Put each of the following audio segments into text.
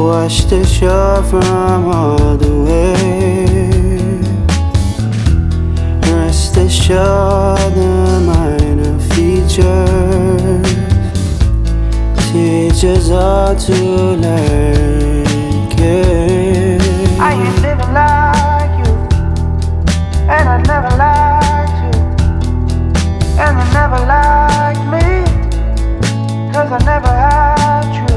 Watch the shore from all the way. Rest assured the minor features teach us all to learn care. I ain't living like you, and I never liked you, and you never liked me, 'cause I never had you.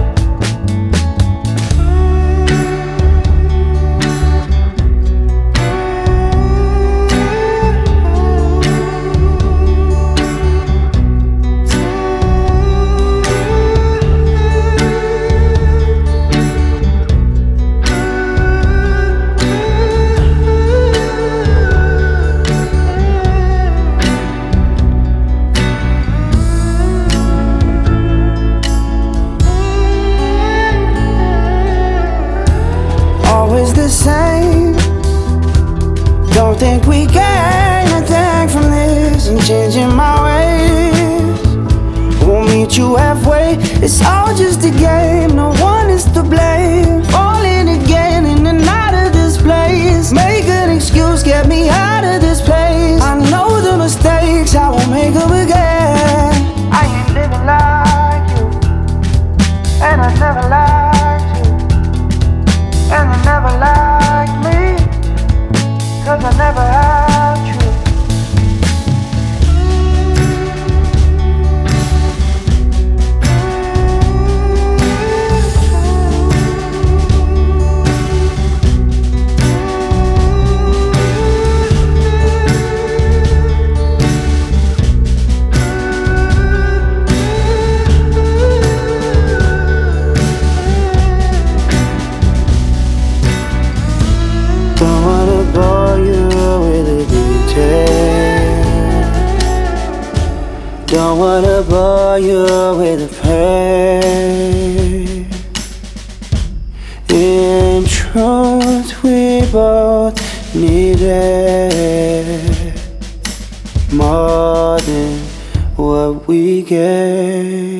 Always the same. Don't think we gain a thing from this. I'm changing my ways. Won't meet you halfway. It's all just a game. No one is to blame. Falling again in and out of this place. Make an excuse, get me out of this place. I know the mistakes, I won't make them again. I ain't living like you, and I never liked you, and you never liked me, 'cause I never had you. Don't wanna bore you with the details. Don't wanna bore you with the pain. In truth, we both need it more than what we get.